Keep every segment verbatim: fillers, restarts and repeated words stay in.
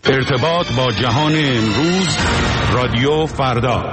ارتباط با جهان امروز، رادیو فردا.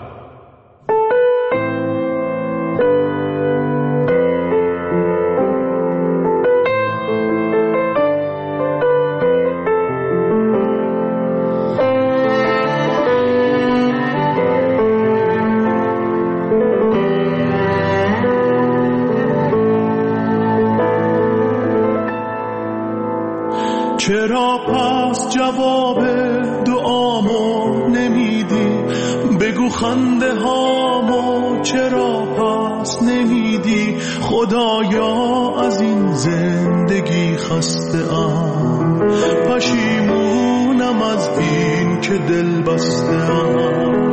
چرا پس جواب دعامو نمیدی؟ بگو خنده هامو چرا پس نمیدی؟ خدایا از این زندگی خسته ام، پشیمونم از این که دل بسته ام.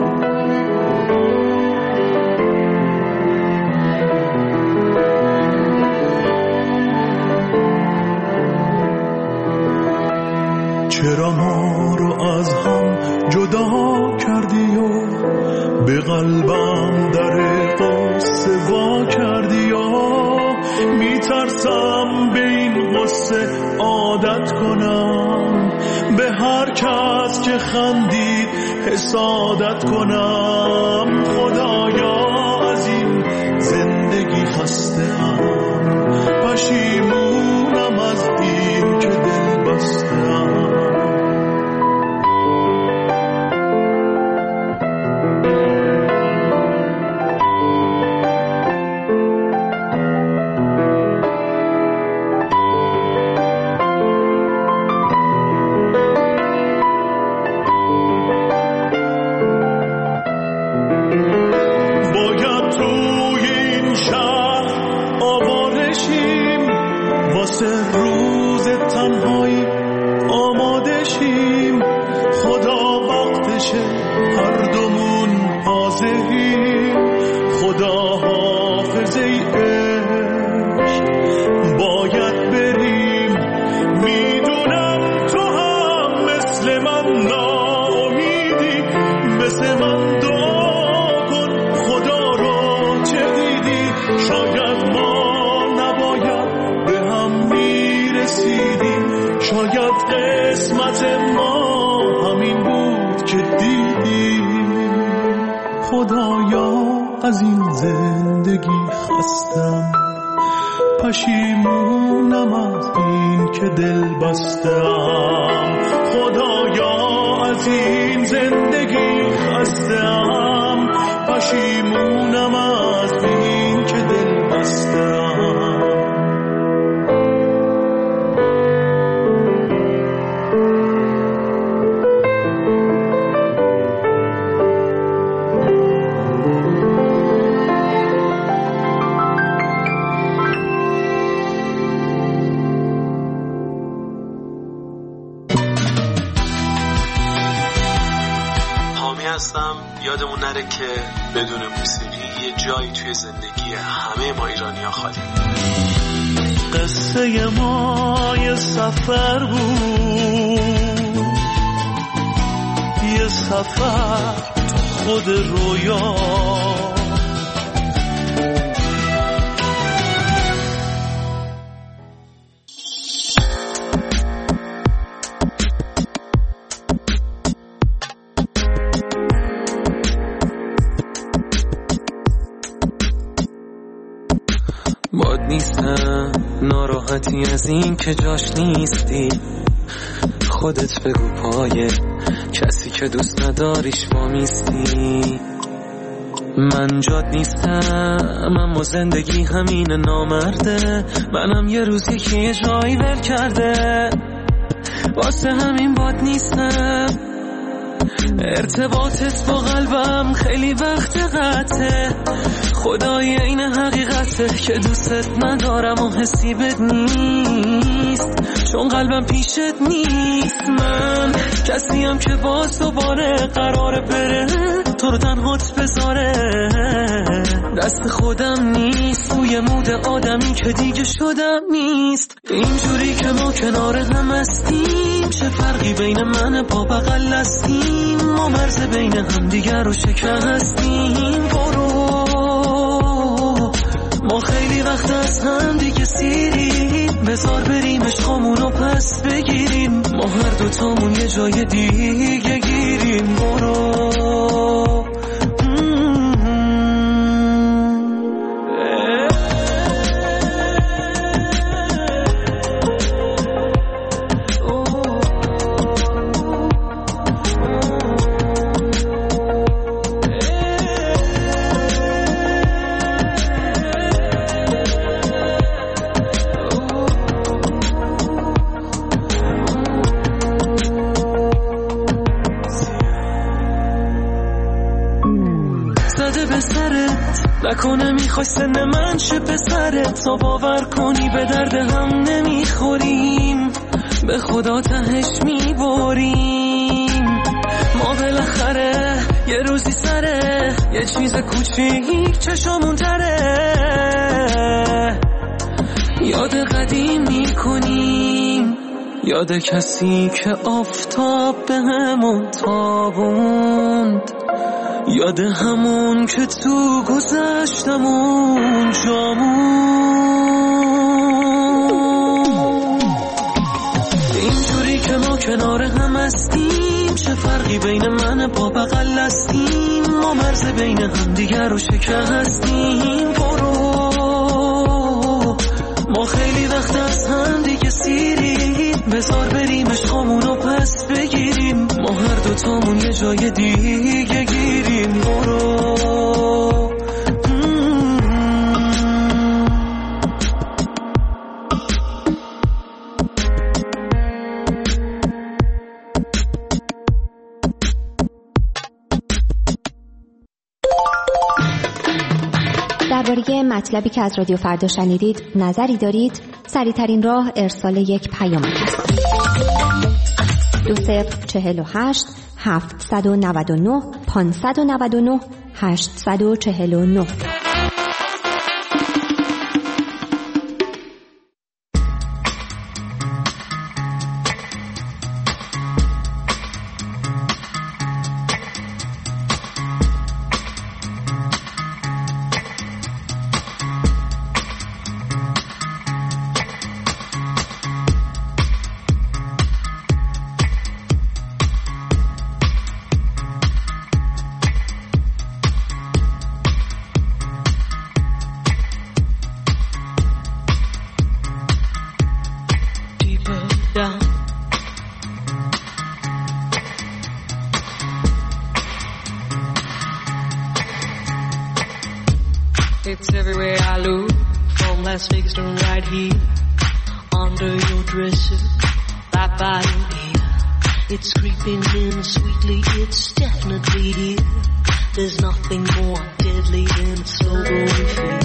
چرا ما رو از هم جدا کردی و به قلبم در قصه وا کردی و میترسم به این قصه عادت کنم، به هر کس که خندید حسادت کنم. خدایا از این زندگی خسته ام، پشیمونم از این که دل بسته ام. از این زندگی خستم، پشیمونم از این که دل بستم. خدایا از این زندگی خستم، پشیمونم از این که دل بستم. یادمون نره که بدون موسیقی یه جایی توی زندگی همه ما ایرانی‌ها خالی. قصه ما یه سفر بود، یه سفر خود رویا. باد نیستم ناراحتی از این که جاش نیستی، خودت بگو پای کسی که دوست نداریش وامیستی. من جاد نیستم اما زندگی همین نامرده، منم یه روزی که یه جایی ول کرده، واسه همین باد نیستم. ارتباطت با قلبم خیلی وقت قطعه، خدای این حقیقته که دوستت ندارم و حسی بد نیست، چون قلبم پیشت نیست. من کسیم که باز دوباره قراره بره تو رو تنهات بذاره، دست خودم نیست، توی مود آدمی که دیگه شدم نیست. اینجوری که ما کنار هم هستیم، چه فرقی بین من با بغل هستیم، ما مرز بین هم دیگر رو شکستیم. برو ما خیلی وقت از هم دیگه سیریم، بذار بریم عشقامونو پس بگیریم، ما هر دوتامون یه جای دیگه گیریم. برو نکنه میخوای سن من شه پسرت، تا باور کنی به درد هم نمیخوریم، به خدا تهش میبریم. ما بالاخره یه روزی سره یه چیز کوچیک چشامون تره، یاد قدیم میکنیم، یاد کسی که آفتاب به همون تابوند، یاد همون که تو گذشتمون جامون. اینجوری که ما کنار هم هستیم، چه فرقی بین من با بغل هستیم، ما مرز بین هم دیگر رو شکستیم. برو ما خیلی وقت از هم دیگه سیریم، بذار بریم عشقامونو پس بگیریم، ما هر دوتامون یه جای دیگه گیریم. برو درباره مطلبی که از رادیو فردا شنیدید نظری دارید؟ سریع‌ترین راه ارسال یک پیام است. دو صفر چهل و هشت هفتصد و نود و نه پانصد و نود و نه هشتصد و چهل و نه. It's everywhere I look, from Las Vegas to right here, under your dresser, right by your ear. It's creeping in sweetly, it's definitely here. There's nothing more deadly than a slow-growing fear.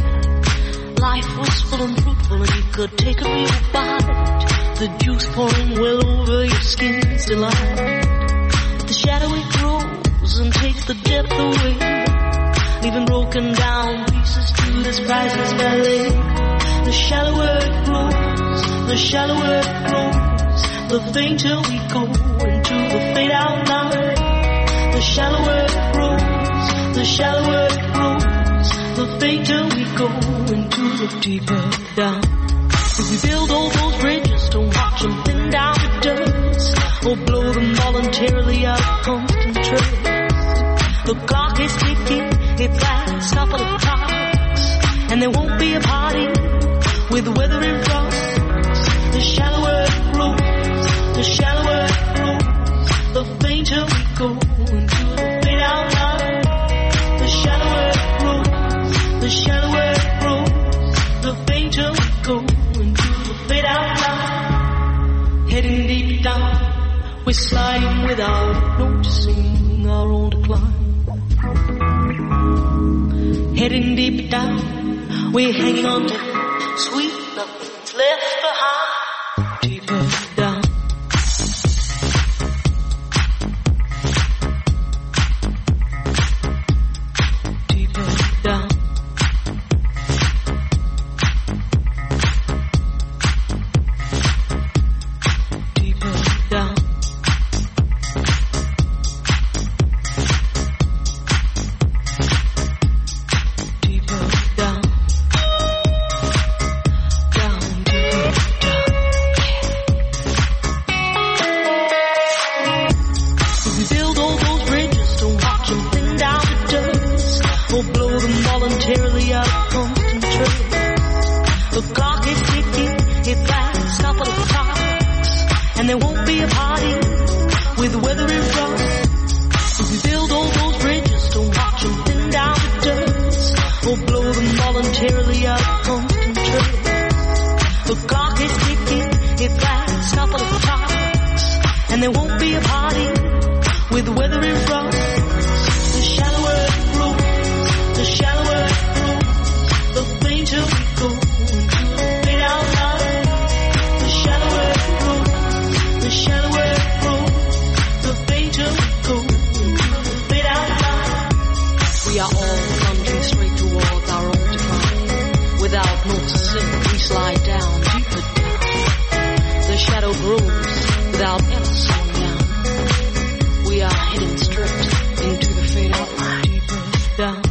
Life was full and fruitful and you could take a real bite, the juice pouring well over your skin's delight. But the shadow it grows and takes the depth away, leaving broken down pieces to this priceless ballet. The shallower it grows, the shallower it grows, the fainter we go into the fade out line. The shallower it grows, the shallower it grows, the fainter we go into the deeper down. If we build all those bridges, don't watch them thin down to dust, or blow them voluntarily out of constant trace. The clock is ticking, it's last couple of clocks, and there won't be a party with the weather in front. The shallower it grows, the shallower it grows, the fainter we go into the fade out line. The shallower it grows, the shallower it grows, the fainter we go into the fade out line. Heading deep down, we're sliding without noticing our own decline. Heading deep down, we're hanging on to sweet nothing's left behind. Deeper down. Deeper down. Deeper down. Deeper down. Down, deeper down. and there won't be a party with weather in front. If we build all those bridges to watch them thin down to dust, or blow them voluntarily out of constant trade. The clock is ticking, it lasts a couple of times, and there won't be a party with weather in front. The shallower it grows, the shallower it grows, the fainter we go into the fade out line. The shallower it grows, the shallower it grows, the fainter we go into the fade out line. We are all plunging straight towards our own decline. Without notes to sing, we slide down, deeper down. The shadow grows without ever slowing down. We are heading straight into the fade out line, deeper down.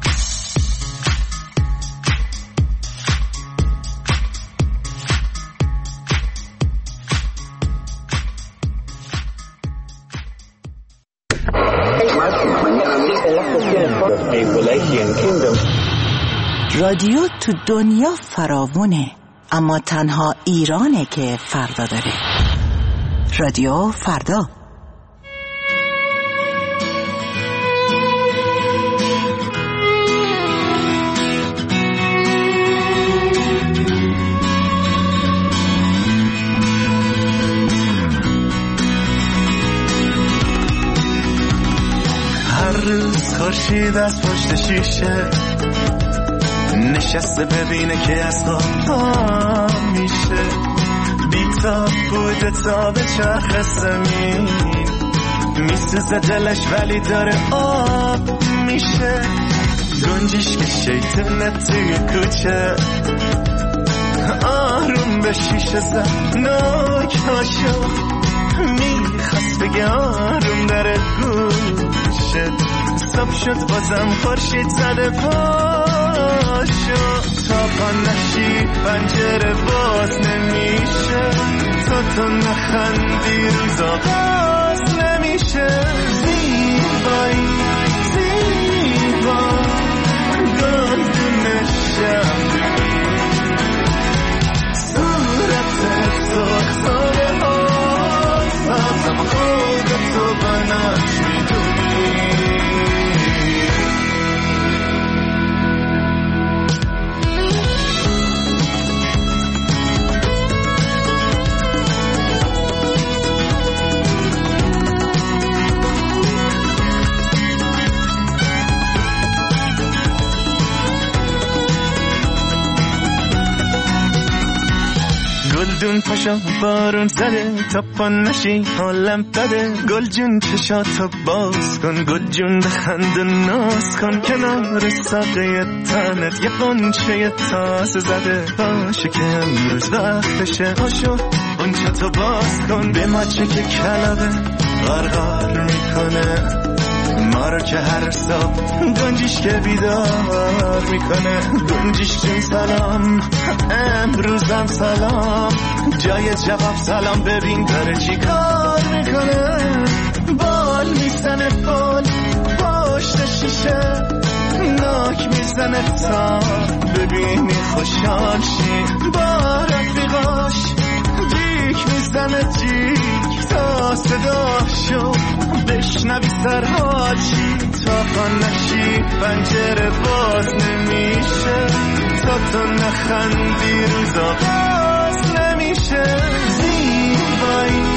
رادیو تو دنیا فراوونه، اما تنها ایرانه که فردا داره. رادیو فردا. هر روز خورشید از پشت شیشه نشسته ببینه که از خواب میشه، بی‌تاب بوده تا به چرخ زمین، میسوزه دلش ولی داره آب میشه. گنجیش که شیطونه توی کوچه آروم به شیشه زد ناک هاشو، میخواست بگه آروم داره گوشه. صبح شد بازم خورشید زده پاشو، تا پا نشی پنجره باز نمیشه، تا تو نخندی روزا باز نمیشه. زیبایی زیبا گلدون شمعی، صورتت سرخ ها سازم خودتو بناش میدونی. گلدون پاشا بارون زده، تا پا نشی حالم بده. گل جون چشاتو باز کن، گل جون بخند و ناز کن. کنار ساقه تنت یه قنچه تازه زده، باشه که امروز وقتشه. پاشو قنچتو باز کن، به مچه که کلبه غرغر میکنه ما رو که هر صبح گنجیش که بیدار میکنه. گنجیش جون سلام، امروزم سلام، جای جواب سلام. ببین داره چی کار میکنه، بال میزنه بال پشت شیشه، ناک میزنه تا ببینی خوشحال شی. با رفیقاش جیک میزنه جیک تا صداشو بشنوی سرحال شی. تا پا نشی پنجره باز نمیشه، تا تو نخندی روزا باز نمیشه. زیبایی